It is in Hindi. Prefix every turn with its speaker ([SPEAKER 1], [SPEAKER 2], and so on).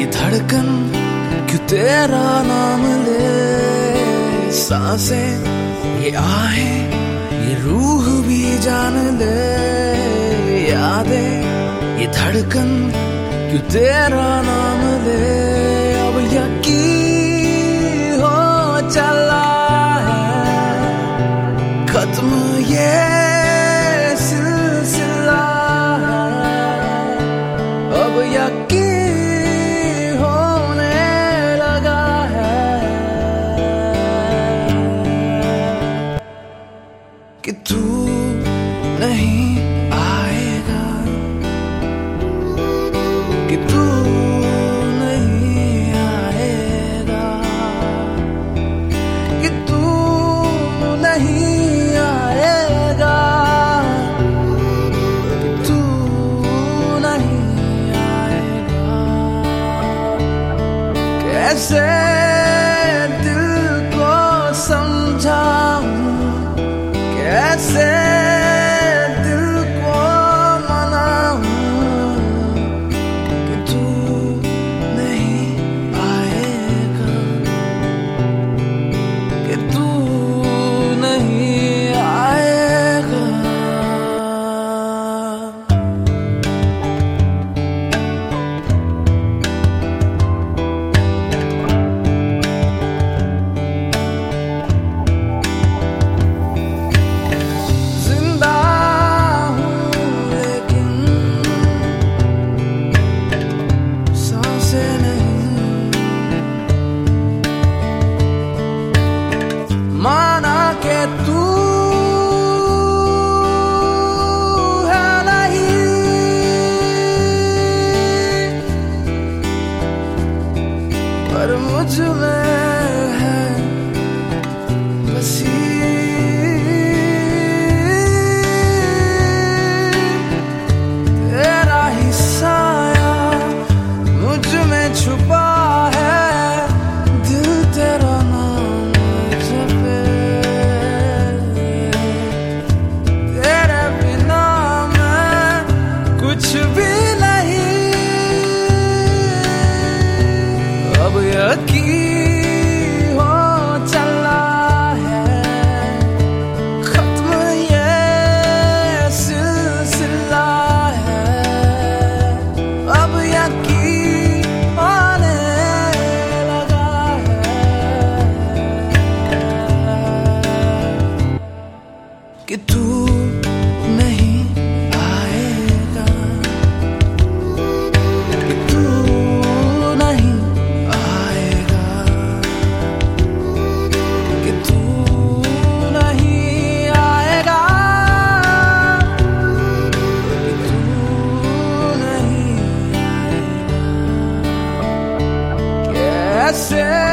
[SPEAKER 1] ये धड़कन क्यों तेरा नाम ले, सांसें ये आहें ये रूह भी जान ले, यादें ये धड़कन क्यों तेरा नाम ले। अब यकीन हो चला है खत्म ये सिलसिला, अब यकीन होने लगा है कि तू नहीं आएगा, कि तू नहीं आएगा, कि तू नहीं आएगा, कि तू नहीं आएगा। कैसे दिल को समझाऊं, कैसे दिल को मनाऊं कि तू नहीं आएगा, कि तू नहीं आएगा। जिंदा हूँ लेकिन सांसें नहीं, माना के तू है नहीं, पर मुझ में है बसी तेरा ही साया, मुझ में छुपा है दिल तेरा नाम जपे, तेरे बिना मैं कुछ भी नहीं। अब यकीन हो चला है खत्म ये सिलसिला है, अब यकीन आने लगा है कि तू नहीं आएगा, कि तू नहीं आएगा, कि तू नहीं आएगा, कि तू नहीं आएगा। कैसे